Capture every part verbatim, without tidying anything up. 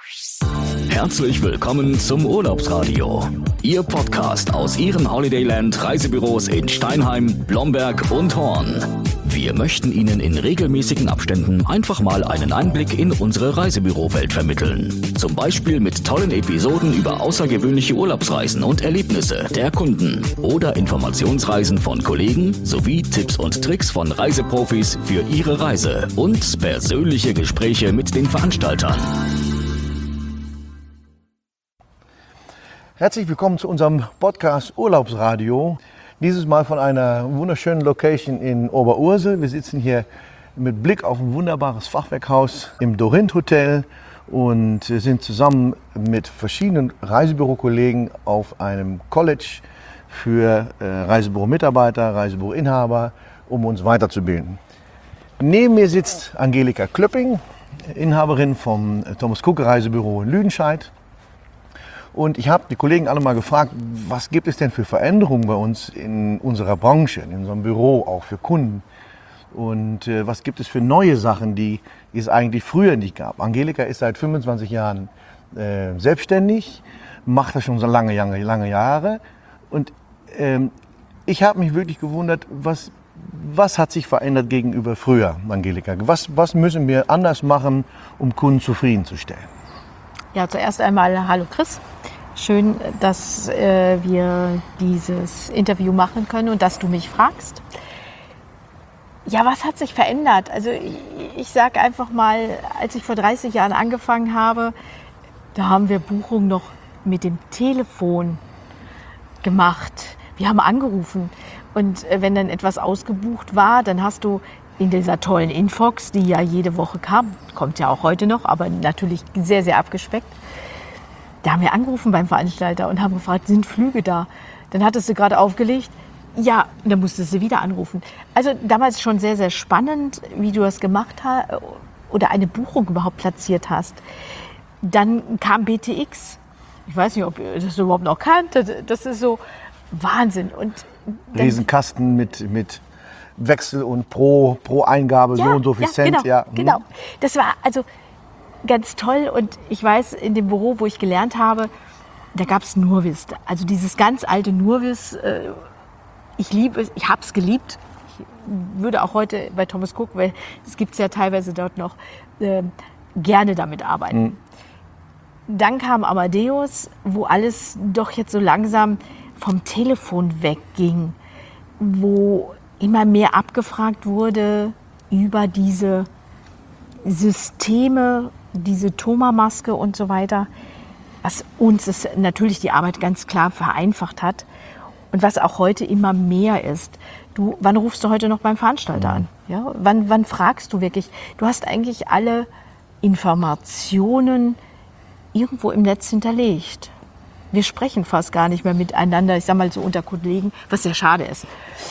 Herzlich willkommen zum Urlaubsradio. Ihr Podcast aus Ihren Holidayland Reisebüros in Steinheim, Blomberg und Horn. Wir möchten Ihnen in regelmäßigen Abständen einfach mal einen Einblick in unsere Reisebürowelt vermitteln. Zum Beispiel mit tollen Episoden über außergewöhnliche Urlaubsreisen und Erlebnisse der Kunden oder Informationsreisen von Kollegen sowie Tipps und Tricks von Reiseprofis für Ihre Reise und persönliche Gespräche mit den Veranstaltern. Herzlich willkommen zu unserem Podcast Urlaubsradio. Dieses Mal von einer wunderschönen Location in Oberursel. Wir sitzen hier mit Blick auf ein wunderbares Fachwerkhaus im Dorint Hotel und sind zusammen mit verschiedenen Reisebürokollegen auf einem College für Reisebüro-Mitarbeiter, Reisebüro-Inhaber, um uns weiterzubilden. Neben mir sitzt Angelika Klöpping, Inhaberin vom Thomas Cook Reisebüro in Lüdenscheid. Und ich habe die Kollegen alle mal gefragt, was gibt es denn für Veränderungen bei uns in unserer Branche, in unserem Büro, auch für Kunden? Und äh, was gibt es für neue Sachen, die, die es eigentlich früher nicht gab? Angelika ist seit fünfundzwanzig Jahren äh, selbstständig, macht das schon so lange, lange, lange Jahre. Und ähm, ich habe mich wirklich gewundert, was, was hat sich verändert gegenüber früher, Angelika? Was, was müssen wir anders machen, um Kunden zufriedenzustellen? Ja, zuerst einmal hallo Chris. Schön, dass äh, wir dieses Interview machen können und dass du mich fragst. Ja, was hat sich verändert? Also ich, ich sage einfach mal, als ich vor dreißig Jahren angefangen habe, da haben wir Buchungen noch mit dem Telefon gemacht. Wir haben angerufen und äh, wenn dann etwas ausgebucht war, dann hast du in dieser tollen Infox, die ja jede Woche kam, kommt ja auch heute noch, aber natürlich sehr, sehr abgespeckt. Da haben wir angerufen beim Veranstalter und haben gefragt, sind Flüge da? Dann hattest du gerade aufgelegt. Ja, dann musstest du wieder anrufen. Also damals schon sehr, sehr spannend, wie du das gemacht hast oder eine Buchung überhaupt platziert hast. Dann kam B T X. Ich weiß nicht, ob ihr das überhaupt noch kannt. Das ist so Wahnsinn. Und Riesenkasten mit, mit Wechsel und pro, pro Eingabe ja, so und so viel ja, Cent. Genau, ja, genau. Das war also ganz toll und ich weiß, in dem Büro, wo ich gelernt habe, da gab es Nurvis. Also dieses ganz alte Nurvis, äh, ich liebe es, ich habe es geliebt. Ich würde auch heute bei Thomas Cook, weil es gibt es ja teilweise dort noch, äh, gerne damit arbeiten. Mhm. Dann kam Amadeus, wo alles doch jetzt so langsam vom Telefon wegging, wo immer mehr abgefragt wurde über diese Systeme, diese Thoma-Maske und so weiter, was uns es natürlich die Arbeit ganz klar vereinfacht hat und was auch heute immer mehr ist. Du, wann rufst du heute noch beim Veranstalter an? Ja, wann, wann fragst du wirklich? Du hast eigentlich alle Informationen irgendwo im Netz hinterlegt. Wir sprechen fast gar nicht mehr miteinander, ich sag mal so unter Kollegen, was sehr schade ist.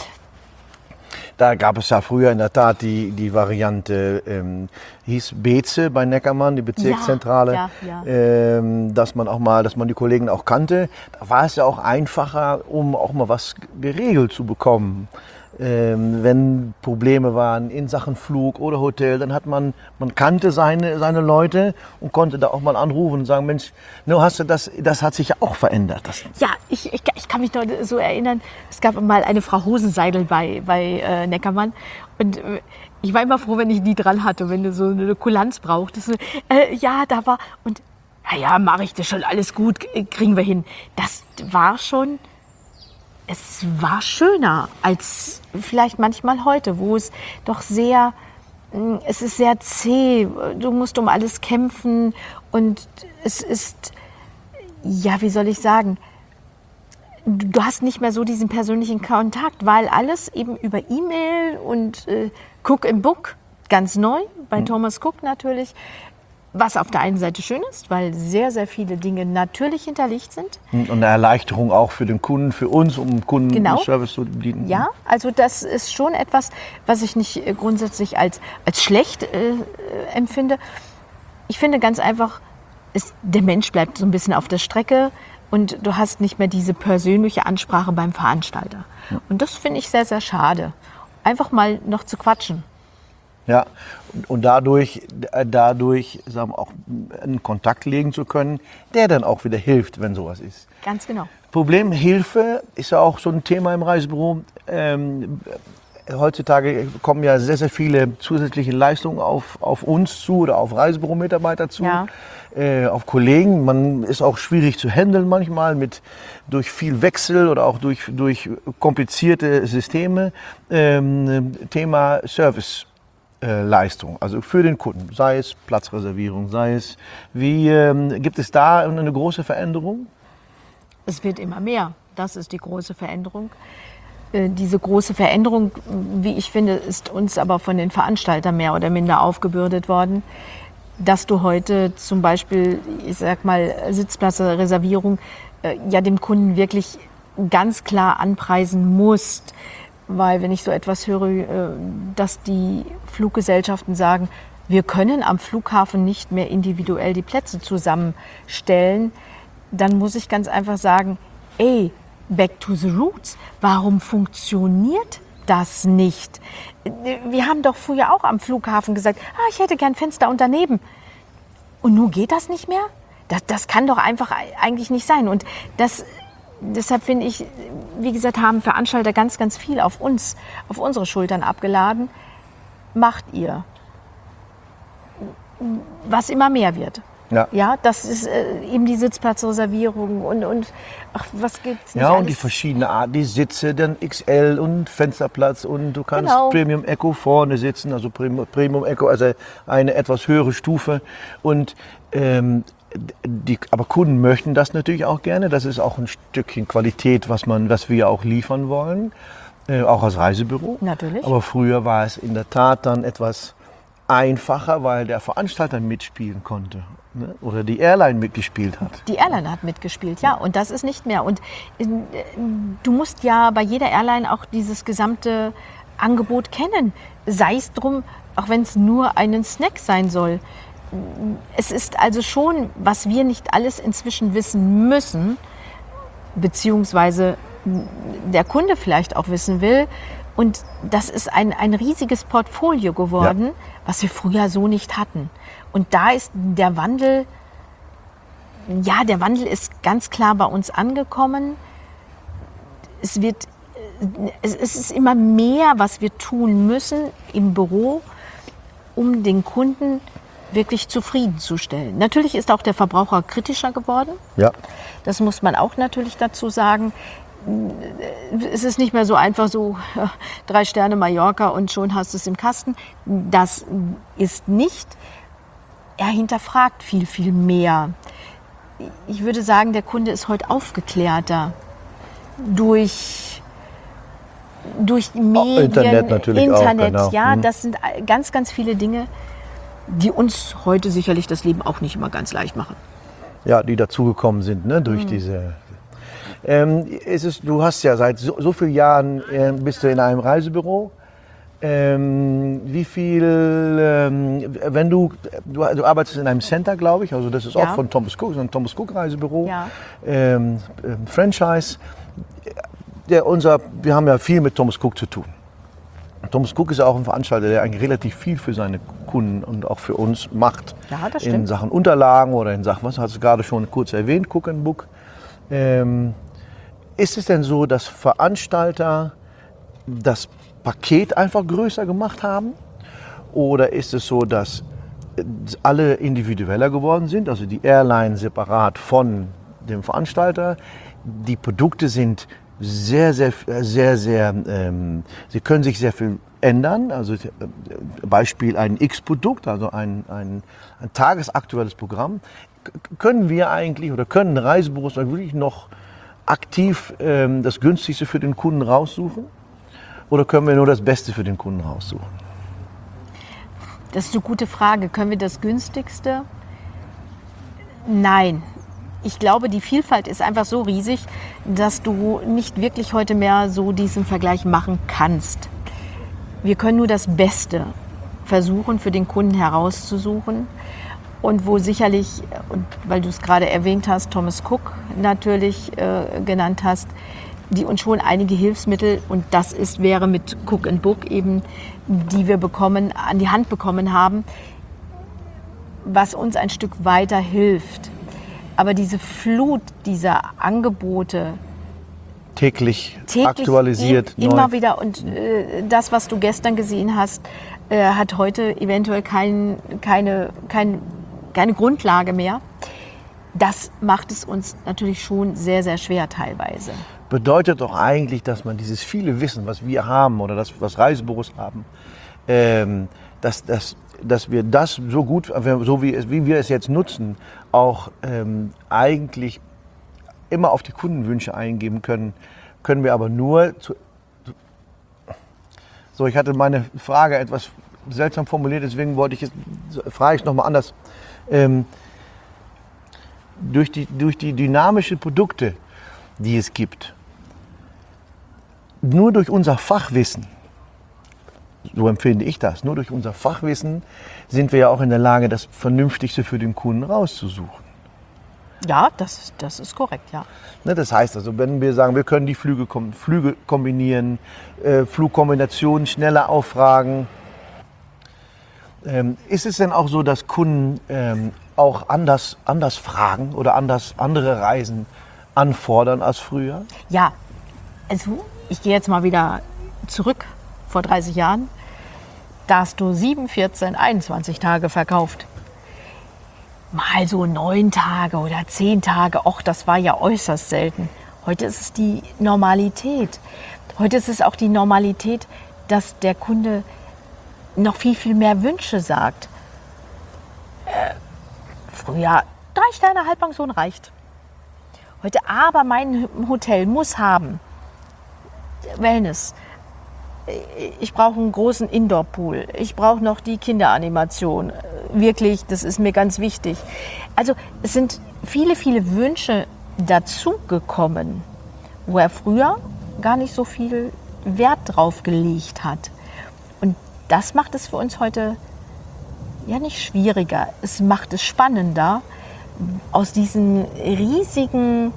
Da gab es ja früher in der Tat die, die Variante, ähm, hieß Beze bei Neckermann, die Bezirkszentrale, ja, ja, ja. Ähm, dass man auch mal, dass man die Kollegen auch kannte. Da war es ja auch einfacher, um auch mal was geregelt zu bekommen. Ähm, wenn Probleme waren in Sachen Flug oder Hotel, dann hat man, man kannte seine, seine Leute und konnte da auch mal anrufen und sagen, Mensch, no, hast du das, das hat sich ja auch verändert. Das ja, ich, ich, ich kann mich noch so erinnern, es gab mal eine Frau Hosenseidel bei, bei äh, Neckermann und äh, ich war immer froh, wenn ich die dran hatte, wenn du so eine Kulanz brauchtest. Äh, ja, da war, und ja, ja, mache ich das schon, alles gut, kriegen wir hin. Das war schon... Es war schöner als vielleicht manchmal heute, wo es doch sehr, es ist sehr zäh, du musst um alles kämpfen und es ist, ja, wie soll ich sagen, du hast nicht mehr so diesen persönlichen Kontakt, weil alles eben über E-Mail und äh, Cook im Book, ganz neu, bei mhm. Thomas Cook natürlich, was auf der einen Seite schön ist, weil sehr, sehr viele Dinge natürlich hinterlegt sind. Und eine Erleichterung auch für den Kunden, für uns, um Kunden genau. Service zu bieten. Ja, also das ist schon etwas, was ich nicht grundsätzlich als, als schlecht äh, empfinde. Ich finde ganz einfach, ist, der Mensch bleibt so ein bisschen auf der Strecke und du hast nicht mehr diese persönliche Ansprache beim Veranstalter. Ja. Und das finde ich sehr, sehr schade. Einfach mal noch zu quatschen. Ja, und, und dadurch, äh, dadurch sagen wir, auch einen Kontakt legen zu können, der dann auch wieder hilft, wenn sowas ist. Ganz genau. Problem Hilfe ist ja auch so ein Thema im Reisebüro. Ähm, heutzutage kommen ja sehr, sehr viele zusätzliche Leistungen auf, auf uns zu oder auf Reisebüro-Mitarbeiter zu, Ja. äh, auf Kollegen. Man ist auch schwierig zu handeln manchmal mit, durch viel Wechsel oder auch durch, durch komplizierte Systeme. Ähm, Thema Service. Leistung, also für den Kunden, sei es Platzreservierung, sei es, wie ähm, gibt es da eine große Veränderung? Es wird immer mehr. Das ist die große Veränderung. Äh, diese große Veränderung, wie ich finde, ist uns aber von den Veranstaltern mehr oder minder aufgebürdet worden, dass du heute zum Beispiel, ich sag mal, Sitzplatzreservierung äh, ja dem Kunden wirklich ganz klar anpreisen musst. Weil wenn ich so etwas höre, dass die Fluggesellschaften sagen, wir können am Flughafen nicht mehr individuell die Plätze zusammenstellen, dann muss ich ganz einfach sagen, ey, back to the roots, warum funktioniert das nicht? Wir haben doch früher auch am Flughafen gesagt, ah, ich hätte gern Fenster und daneben. Und nun geht das nicht mehr? Das, das kann doch einfach eigentlich nicht sein. Und das... Deshalb finde ich, wie gesagt, haben Veranstalter ganz, ganz viel auf uns, auf unsere Schultern abgeladen. Macht ihr. Was immer mehr wird. Ja. Ja, das ist äh, eben die Sitzplatzreservierung und, und ach, was gibt's nicht Ja, und alles? die verschiedenen Arten, die Sitze, dann X L und Fensterplatz und du kannst Genau. Premium Eco vorne sitzen, also Premium, Premium Eco, also eine etwas höhere Stufe. Und ähm, die, aber Kunden möchten das natürlich auch gerne. Das ist auch ein Stückchen Qualität, was, man, was wir auch liefern wollen, äh, auch als Reisebüro. Natürlich. Aber früher war es in der Tat dann etwas einfacher, weil der Veranstalter mitspielen konnte, ne? Oder die Airline mitgespielt hat. Die Airline hat mitgespielt, ja, und das ist nicht mehr. Und äh, du musst ja bei jeder Airline auch dieses gesamte Angebot kennen. Sei es drum, auch wenn es nur einen Snack sein soll. Es ist also schon, was wir nicht alles inzwischen wissen müssen, beziehungsweise der Kunde vielleicht auch wissen will. Und das ist ein, ein riesiges Portfolio geworden, ja, was wir früher so nicht hatten. Und da ist der Wandel, ja, der Wandel ist ganz klar bei uns angekommen. Es wird, es ist immer mehr, was wir tun müssen im Büro, um den Kunden wirklich zufriedenzustellen. Natürlich ist auch der Verbraucher kritischer geworden. Ja. Das muss man auch natürlich dazu sagen. Es ist nicht mehr so einfach so drei Sterne Mallorca und schon hast du es im Kasten. Das ist nicht. Er hinterfragt viel, viel mehr. Ich würde sagen, der Kunde ist heute aufgeklärter durch, durch die Medien, Internet natürlich Internet, auch, genau. Ja, Mhm. das sind ganz, ganz viele Dinge, die uns heute sicherlich das Leben auch nicht immer ganz leicht machen. Ja, die dazugekommen sind, ne, durch Mhm. diese. Ähm, ist es, du hast ja seit so, so vielen Jahren äh, bist du in einem Reisebüro. Ähm, wie viel, ähm, wenn du, du, du arbeitest in einem Center, glaube ich, also das ist Ja. auch von Thomas Cook, so ein Thomas Cook Reisebüro, Ja. ähm, ähm, Franchise. Der, unser, wir haben ja viel mit Thomas Cook zu tun. Thomas Cook ist auch ein Veranstalter, der eigentlich relativ viel für seine Kunden und auch für uns macht. Ja, das in stimmt. Sachen Unterlagen oder in Sachen, was hast du gerade schon kurz erwähnt, Cook and Book. Ähm, ist es denn so, dass Veranstalter das Paket einfach größer gemacht haben? Oder ist es so, dass alle individueller geworden sind, also die Airline separat von dem Veranstalter? Die Produkte sind sehr, sehr, sehr, sehr, ähm, sie können sich sehr viel ändern. Also äh, Beispiel ein X-Produkt, also ein, ein, ein tagesaktuelles Programm. K- können wir eigentlich oder können Reisebüros wirklich noch aktiv ähm, das Günstigste für den Kunden raussuchen? Oder können wir nur das Beste für den Kunden raussuchen? Das ist eine gute Frage. Können wir das Günstigste? Nein. Ich glaube, die Vielfalt ist einfach so riesig, dass du nicht wirklich heute mehr so diesen Vergleich machen kannst. Wir können nur das Beste versuchen, für den Kunden herauszusuchen. Und wo sicherlich, und weil du es gerade erwähnt hast, Thomas Cook natürlich äh, genannt hast, die uns schon einige Hilfsmittel, und das ist, wäre mit Cook and Book eben, die wir bekommen, an die Hand bekommen haben, was uns ein Stück weiter hilft. Aber diese Flut dieser Angebote, täglich, täglich aktualisiert, im, immer neu. wieder, und äh, das, was du gestern gesehen hast, äh, hat heute eventuell kein, keine, kein, keine Grundlage mehr. Das macht es uns natürlich schon sehr, sehr schwer teilweise. Bedeutet doch eigentlich, dass man dieses viele Wissen, was wir haben oder das, was Reisebüros haben, ähm, dass, dass, dass wir das so gut, so wie, es, wie wir es jetzt nutzen, auch ähm, eigentlich immer auf die Kundenwünsche eingeben können, können wir aber nur zu, so, ich hatte meine Frage etwas seltsam formuliert, deswegen wollte ich es, frage ich es nochmal anders. Ähm, durch die, durch die dynamischen Produkte, die es gibt, nur durch unser Fachwissen, so empfinde ich das, nur durch unser Fachwissen sind wir ja auch in der Lage, das Vernünftigste für den Kunden rauszusuchen. Ja, das, das ist korrekt, ja. Ne, das heißt also, wenn wir sagen, wir können die Flüge, Flüge kombinieren, äh, Flugkombinationen schneller auffragen, ähm, ist es denn auch so, dass Kunden ähm, auch anders, anders fragen oder anders andere Reisen anfordern als früher? Ja, also ich gehe jetzt mal wieder zurück vor dreißig Jahren. Da hast du sieben, vierzehn, einundzwanzig Tage verkauft. Mal so neun Tage oder zehn Tage, och, das war ja äußerst selten. Heute ist es die Normalität. Heute ist es auch die Normalität, dass der Kunde noch viel, viel mehr Wünsche sagt. Äh, früher drei Sterne Halbpension reicht. Heute aber mein Hotel muss haben Wellness. Ich brauche einen großen Indoor-Pool. Ich brauche noch die Kinderanimation. Wirklich, das ist mir ganz wichtig. Also es sind viele, viele Wünsche dazugekommen, wo er früher gar nicht so viel Wert drauf gelegt hat. Und das macht es für uns heute ja nicht schwieriger. Es macht es spannender, aus diesem riesigen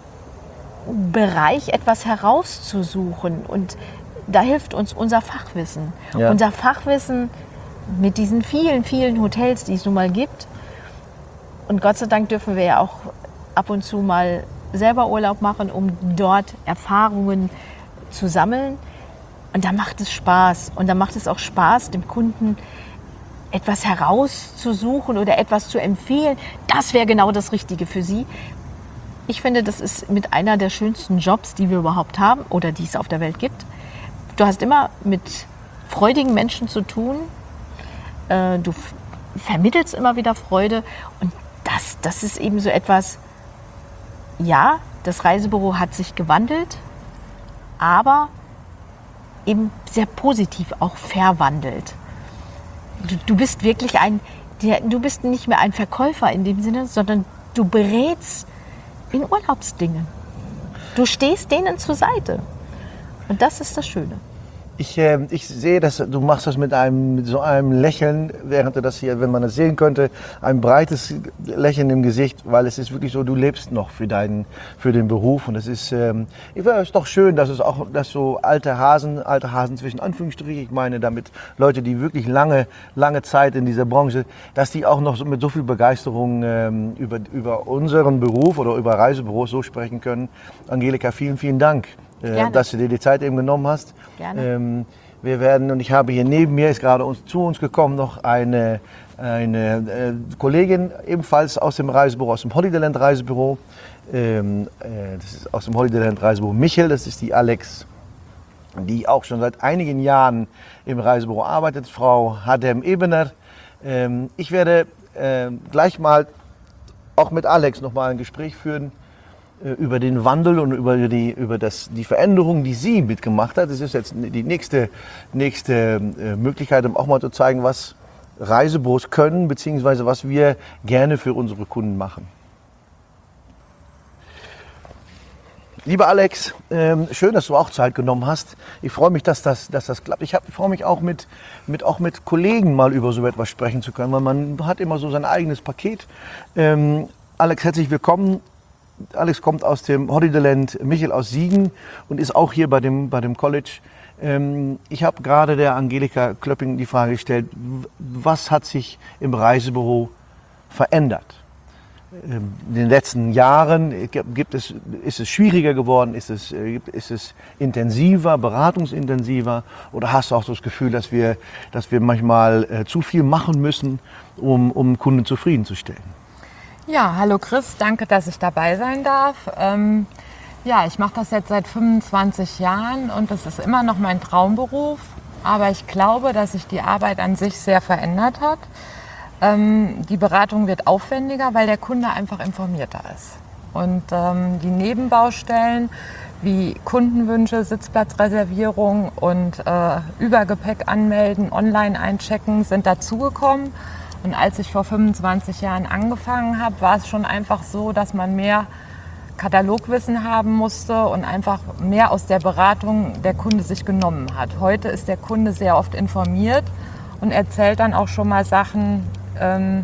Bereich etwas herauszusuchen. Und da hilft uns unser Fachwissen. Ja. Unser Fachwissen mit diesen vielen, vielen Hotels, die es nun mal gibt. Und Gott sei Dank dürfen wir ja auch ab und zu mal selber Urlaub machen, um dort Erfahrungen zu sammeln. Und da macht es Spaß. Und da macht es auch Spaß, dem Kunden etwas herauszusuchen oder etwas zu empfehlen. Das wäre genau das Richtige für Sie. Ich finde, das ist mit einer der schönsten Jobs, die wir überhaupt haben oder die es auf der Welt gibt. Du hast immer mit freudigen Menschen zu tun. Du vermittelst immer wieder Freude. Und das, das ist eben so etwas, ja, das Reisebüro hat sich gewandelt, aber eben sehr positiv auch verwandelt. Du, du bist wirklich ein, du bist nicht mehr ein Verkäufer in dem Sinne, sondern du berätst in Urlaubsdingen. Du stehst denen zur Seite. Und das ist das Schöne. Ich, äh, ich sehe, dass du machst das mit einem mit so einem Lächeln, während du das hier, wenn man das sehen könnte, ein breites Lächeln im Gesicht, weil es ist wirklich so, du lebst noch für deinen, für den Beruf und es ist, ähm, es ist doch schön, dass es auch, dass so alte Hasen, alte Hasen zwischen Anführungsstrichen, ich meine damit Leute, die wirklich lange, lange Zeit in dieser Branche, dass die auch noch so mit so viel Begeisterung ähm, über über unseren Beruf oder über Reisebüros so sprechen können. Angelika, vielen, vielen Dank. Gerne. Dass du dir die Zeit eben genommen hast. Gerne. Ähm, wir werden, und ich habe hier neben mir, ist gerade uns, zu uns gekommen, noch eine, eine äh, Kollegin, ebenfalls aus dem Reisebüro, aus dem Holidayland Reisebüro. Ähm, äh, das ist aus dem Holidayland Reisebüro Michel, das ist die Alex, die auch schon seit einigen Jahren im Reisebüro arbeitet, Frau Hadem Ebener. Ähm, ich werde äh, gleich mal auch mit Alex noch mal ein Gespräch führen über den Wandel und über die, über das, die Veränderung, die sie mitgemacht hat. Das ist jetzt die nächste, nächste Möglichkeit, um auch mal zu zeigen, was Reisebüros können, beziehungsweise was wir gerne für unsere Kunden machen. Lieber Alex, ähm, schön, dass du auch Zeit genommen hast. Ich freue mich, dass das, dass das klappt. Ich, hab, ich freue mich auch mit, mit, auch mit Kollegen mal über so etwas sprechen zu können, weil man hat immer so sein eigenes Paket. Ähm, Alex, herzlich willkommen. Alex kommt aus dem Holidayland, Michael aus Siegen und ist auch hier bei dem, bei dem College. Ähm, ich habe gerade der Angelika Klöpping die Frage gestellt, was hat sich im Reisebüro verändert? In den letzten Jahren gibt es, ist es schwieriger geworden, ist es, ist es intensiver, beratungsintensiver, oder hast du auch das Gefühl, dass wir, dass wir manchmal äh, zu viel machen müssen, um, um Kunden zufriedenzustellen? Ja, hallo Chris, danke, dass ich dabei sein darf. Ähm, ja, ich mache das jetzt seit fünfundzwanzig Jahren und das ist immer noch mein Traumberuf, aber ich glaube, dass sich die Arbeit an sich sehr verändert hat. Ähm, die Beratung wird aufwendiger, weil der Kunde einfach informierter ist. Und ähm, die Nebenbaustellen wie Kundenwünsche, Sitzplatzreservierung und äh, Übergepäck anmelden, online einchecken sind dazugekommen. Und als ich vor fünfundzwanzig Jahren angefangen habe, war es schon einfach so, dass man mehr Katalogwissen haben musste und einfach mehr aus der Beratung der Kunde sich genommen hat. Heute ist der Kunde sehr oft informiert und erzählt dann auch schon mal Sachen, ähm,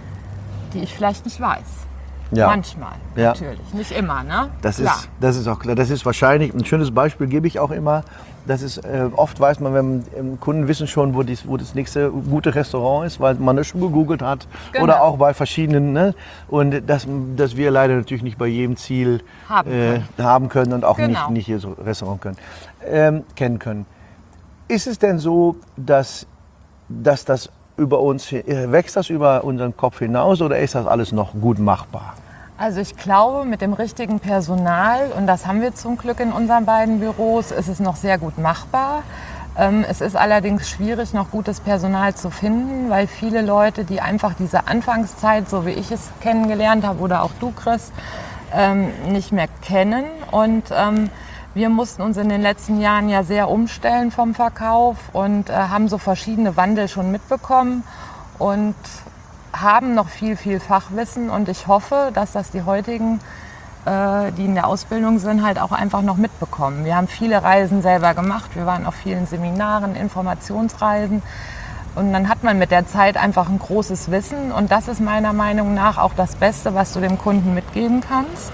die ich vielleicht nicht weiß. Ja. Manchmal, Ja. natürlich. Nicht immer, ne? Das Klar. ist, das ist auch klar. Das ist wahrscheinlich, ein schönes Beispiel gebe ich auch immer. Das ist, äh, oft weiß man, wenn ähm, Kunden wissen schon, wo, dies, wo das nächste gute Restaurant ist, weil man das schon gegoogelt hat. Genau. Oder auch bei verschiedenen. Ne? Und das, dass wir leider natürlich nicht bei jedem Ziel Haben äh, können. haben können und auch Genau. nicht, nicht jedes Restaurant können, ähm, kennen können. Ist es denn so, dass, dass das über uns, äh, wächst das über unseren Kopf hinaus oder ist das alles noch gut machbar? Also ich glaube, mit dem richtigen Personal, und das haben wir zum Glück in unseren beiden Büros, ist es noch sehr gut machbar. Ähm, es ist allerdings schwierig, noch gutes Personal zu finden, weil viele Leute, die einfach diese Anfangszeit, so wie ich es kennengelernt habe, oder auch du, Chris, ähm, nicht mehr kennen. Und ähm, wir mussten uns in den letzten Jahren ja sehr umstellen vom Verkauf und äh, haben so verschiedene Wandel schon mitbekommen und haben noch viel, viel Fachwissen. Und ich hoffe, dass das die heutigen, äh, die in der Ausbildung sind, halt auch einfach noch mitbekommen. Wir haben viele Reisen selber gemacht. Wir waren auf vielen Seminaren, Informationsreisen. Und dann hat man mit der Zeit einfach ein großes Wissen. Und das ist meiner Meinung nach auch das Beste, was du dem Kunden mitgeben kannst.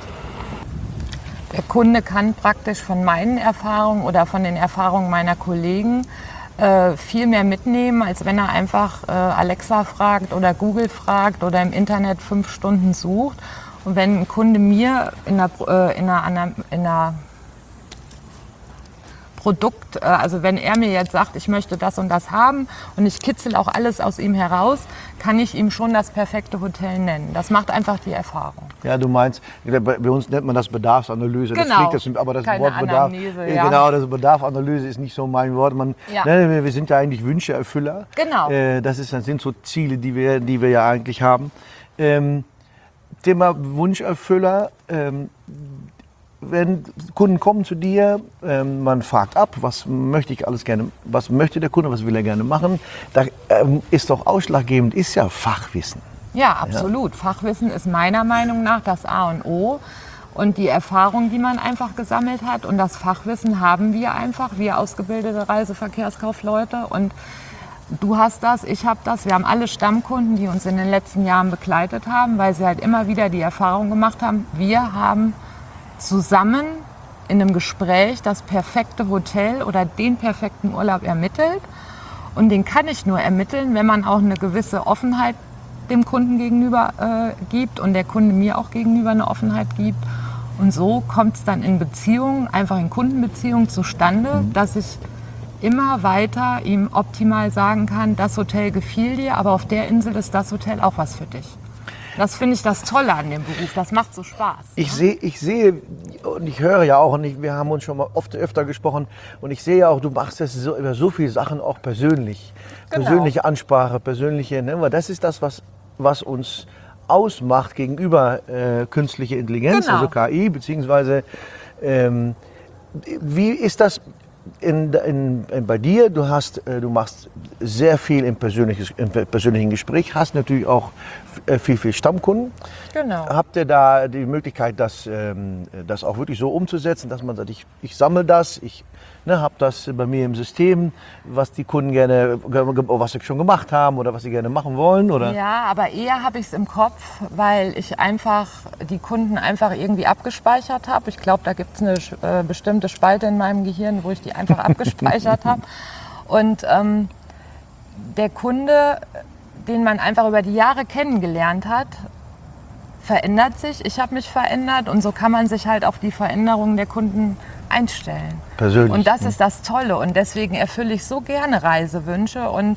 Der Kunde kann praktisch von meinen Erfahrungen oder von den Erfahrungen meiner Kollegen äh, viel mehr mitnehmen, als wenn er einfach äh, Alexa fragt oder Google fragt oder im Internet fünf Stunden sucht. Und wenn ein Kunde mir in einer, äh, in einer, in einer Produkt, äh, also wenn er mir jetzt sagt, ich möchte das und das haben und ich kitzel auch alles aus ihm heraus, kann ich ihm schon das perfekte Hotel nennen. Das macht einfach die Erfahrung. Ja, du meinst, bei bei uns nennt man das Bedarfsanalyse. Genau. Das fliegt, das, aber das Keine Wort Bedarf, Anamnese, äh, ja. genau, das Bedarfsanalyse ist nicht so mein Wort. Man, Ja. ne, wir- wir sind ja eigentlich Wünscheerfüller. Genau. Äh, das, ist, das sind so Ziele, die wir, die wir ja eigentlich haben. Ähm, Thema Wunscherfüller. Ähm, wenn Kunden kommen zu dir, ähm, man fragt ab, was möchte ich alles gerne, was möchte der Kunde, was will er gerne machen. Da ähm, ist doch ausschlaggebend, ist ja Fachwissen. Ja, absolut. Fachwissen ist meiner Meinung nach das A und O. Und die Erfahrung, die man einfach gesammelt hat. Und das Fachwissen haben wir einfach, wir ausgebildete Reiseverkehrskaufleute. Und du hast das, ich habe das. Wir haben alle Stammkunden, die uns in den letzten Jahren begleitet haben, weil sie halt immer wieder die Erfahrung gemacht haben, wir haben zusammen in einem Gespräch das perfekte Hotel oder den perfekten Urlaub ermittelt. Und den kann ich nur ermitteln, wenn man auch eine gewisse Offenheit dem Kunden gegenüber äh, gibt und der Kunde mir auch gegenüber eine Offenheit gibt. Und so kommt es dann in Beziehungen, einfach in Kundenbeziehungen zustande, dass ich immer weiter ihm optimal sagen kann, das Hotel gefiel dir, aber auf der Insel ist das Hotel auch was für dich. Das finde ich das Tolle an dem Beruf, das macht so Spaß. Ich sehe, ich sehe und ich höre ja auch, und ich, wir haben uns schon mal oft öfter gesprochen, und ich sehe ja auch, du machst das so, über so viele Sachen auch persönlich. Genau. Persönliche Ansprache, persönliche, ne? Weil das ist das, was, was uns ausmacht gegenüber äh, künstlicher Intelligenz, Genau. also K I, beziehungsweise ähm, wie ist das in, in, in, bei dir? Du, hast, äh, du machst sehr viel im, persönliches, im persönlichen Gespräch, hast natürlich auch äh, viel, viel Stammkunden. Genau. Habt ihr da die Möglichkeit, das, ähm, das auch wirklich so umzusetzen, dass man sagt, ich, ich sammle das, ich ne, habe das bei mir im System, was die Kunden gerne, was sie schon gemacht haben oder was sie gerne machen wollen, oder? Ja, aber eher habe ich es im Kopf, weil ich einfach die Kunden einfach irgendwie abgespeichert habe. Ich glaube, da gibt es eine äh, bestimmte Spalte in meinem Gehirn, wo ich die einfach abgespeichert habe. Und ähm, der Kunde, den man einfach über die Jahre kennengelernt hat, verändert sich. Ich habe mich verändert und so kann man sich halt auf die Veränderungen der Kunden einstellen. Persönlich. Und das ist das Tolle und deswegen erfülle ich so gerne Reisewünsche und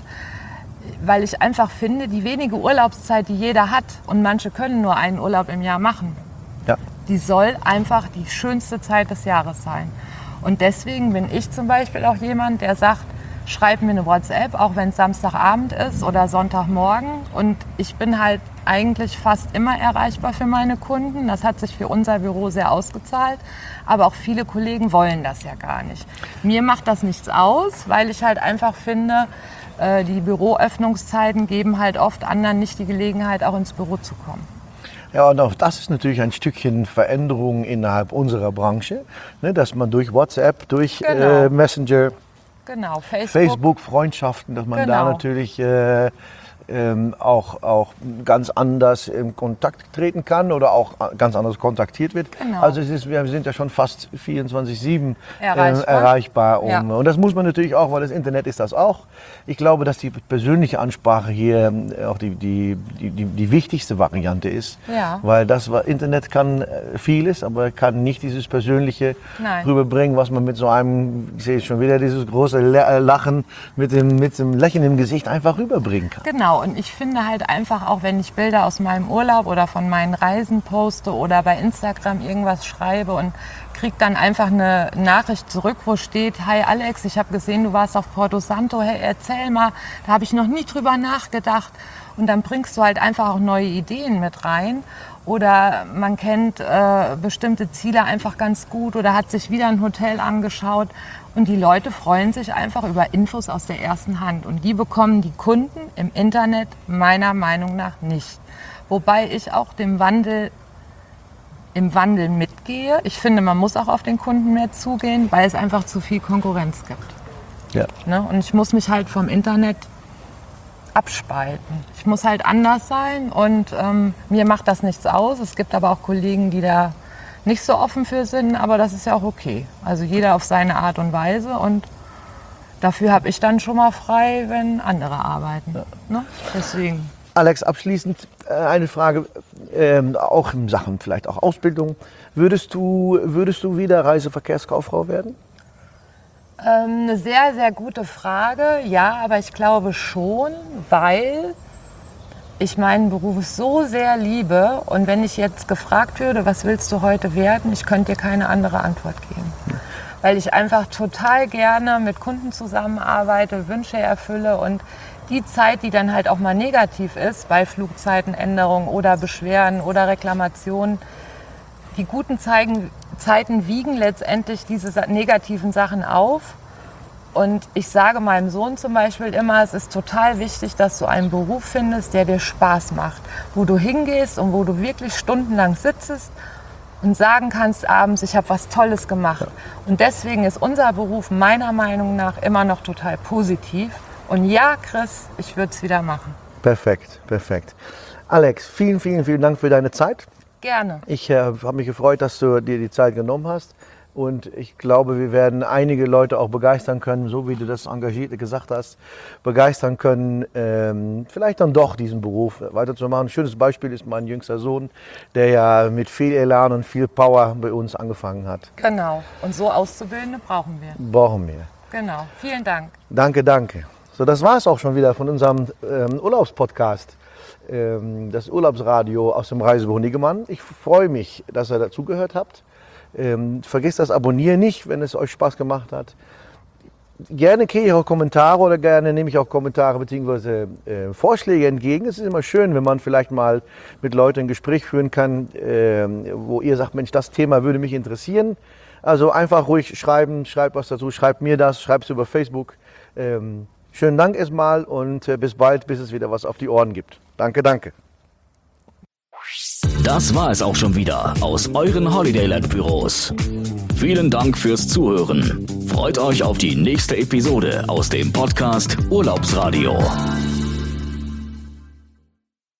weil ich einfach finde, die wenige Urlaubszeit, die jeder hat und manche können nur einen Urlaub im Jahr machen, Ja. die soll einfach die schönste Zeit des Jahres sein. Und deswegen bin ich zum Beispiel auch jemand, der sagt, schreib mir eine WhatsApp, auch wenn es Samstagabend ist oder Sonntagmorgen. Und ich bin halt eigentlich fast immer erreichbar für meine Kunden. Das hat sich für unser Büro sehr ausgezahlt. Aber auch viele Kollegen wollen das ja gar nicht. Mir macht das nichts aus, weil ich halt einfach finde, die Büroöffnungszeiten geben halt oft anderen nicht die Gelegenheit, auch ins Büro zu kommen. Ja, und auch das ist natürlich ein Stückchen Veränderung innerhalb unserer Branche, ne, dass man durch WhatsApp, durch Genau. äh, Messenger, Genau, Facebook. Facebook-Freundschaften, dass man Genau. da natürlich äh, ähm, auch, auch ganz anders in Kontakt treten kann oder auch ganz anders kontaktiert wird. Genau. Also es ist, wir sind ja schon fast vierundzwanzig sieben Erreichbar. Äh, erreichbar. Um, Ja. Und das muss man natürlich auch, weil das Internet ist das auch. Ich glaube, dass die persönliche Ansprache hier auch die, die, die, die, die wichtigste Variante ist. Ja. Weil das Internet kann vieles, aber kann nicht dieses Persönliche Nein. rüberbringen, was man mit so einem, ich sehe schon wieder dieses große Lachen mit dem, mit dem Lächeln im Gesicht einfach rüberbringen kann. Genau, und ich finde halt einfach, auch wenn ich Bilder aus meinem Urlaub oder von meinen Reisen poste oder bei Instagram irgendwas schreibe und kriege dann einfach eine Nachricht zurück, wo steht, hi Alex, ich habe gesehen, du warst auf Porto Santo, hey, erzähl mal, da habe ich noch nie drüber nachgedacht. Und dann bringst du halt einfach auch neue Ideen mit rein. Oder man kennt äh, bestimmte Ziele einfach ganz gut oder hat sich wieder ein Hotel angeschaut. Und die Leute freuen sich einfach über Infos aus der ersten Hand. Und die bekommen die Kunden im Internet meiner Meinung nach nicht. Wobei ich auch dem Wandel, im Wandel mitgehe. Ich finde, man muss auch auf den Kunden mehr zugehen, weil es einfach zu viel Konkurrenz gibt. Ja. Ne? Und ich muss mich halt vom Internet abspalten. Ich muss halt anders sein und ähm, mir macht das nichts aus. Es gibt aber auch Kollegen, die da nicht so offen für sind, aber das ist ja auch okay. Also jeder auf seine Art und Weise und dafür habe ich dann schon mal frei, wenn andere arbeiten. Ja. Ne? Deswegen. Alex, abschließend äh, eine Frage, ähm, auch in Sachen vielleicht auch Ausbildung. Würdest du, würdest du wieder Reiseverkehrskauffrau werden? Ähm, eine sehr, sehr gute Frage. Ja, aber ich glaube schon, weil ich meinen Beruf so sehr liebe. Und wenn ich jetzt gefragt würde, was willst du heute werden, ich könnte dir keine andere Antwort geben. Ja. Weil ich einfach total gerne mit Kunden zusammenarbeite, Wünsche erfülle und die Zeit, die dann halt auch mal negativ ist, bei Flugzeitenänderungen oder Beschwerden oder Reklamationen, die guten Zeigen, Zeiten wiegen letztendlich diese negativen Sachen auf. Und ich sage meinem Sohn zum Beispiel immer, es ist total wichtig, dass du einen Beruf findest, der dir Spaß macht. Wo du hingehst und wo du wirklich stundenlang sitzt und sagen kannst abends, ich habe was Tolles gemacht. Und deswegen ist unser Beruf meiner Meinung nach immer noch total positiv. Und ja, Chris, ich würde es wieder machen. Perfekt, perfekt. Alex, vielen, vielen, vielen Dank für deine Zeit. Gerne. Ich äh, habe mich gefreut, dass du dir die Zeit genommen hast. Und ich glaube, wir werden einige Leute auch begeistern können, so wie du das engagiert gesagt hast, begeistern können, ähm, vielleicht dann doch diesen Beruf weiterzumachen. Ein schönes Beispiel ist mein jüngster Sohn, der ja mit viel Elan und viel Power bei uns angefangen hat. Genau. Und so Auszubildende brauchen wir. Brauchen wir. Genau. Vielen Dank. Danke, danke. So, das war es auch schon wieder von unserem ähm, Urlaubspodcast. Das Urlaubsradio aus dem Reisebüro Niggemann. Ich freue mich, dass ihr dazugehört habt. Ähm, vergesst das Abonnieren nicht, wenn es euch Spaß gemacht hat. Gerne kriege ich auch Kommentare oder gerne nehme ich auch Kommentare bzw. Äh, Vorschläge entgegen. Es ist immer schön, wenn man vielleicht mal mit Leuten ein Gespräch führen kann, äh, wo ihr sagt, Mensch, das Thema würde mich interessieren. Also einfach ruhig schreiben, schreibt was dazu, schreibt mir das, schreibt es über Facebook. Ähm, schönen Dank erstmal und äh, bis bald, bis es wieder was auf die Ohren gibt. Danke, danke. Das war es auch schon wieder aus euren Holidayland Büros. Vielen Dank fürs Zuhören. Freut euch auf die nächste Episode aus dem Podcast Urlaubsradio.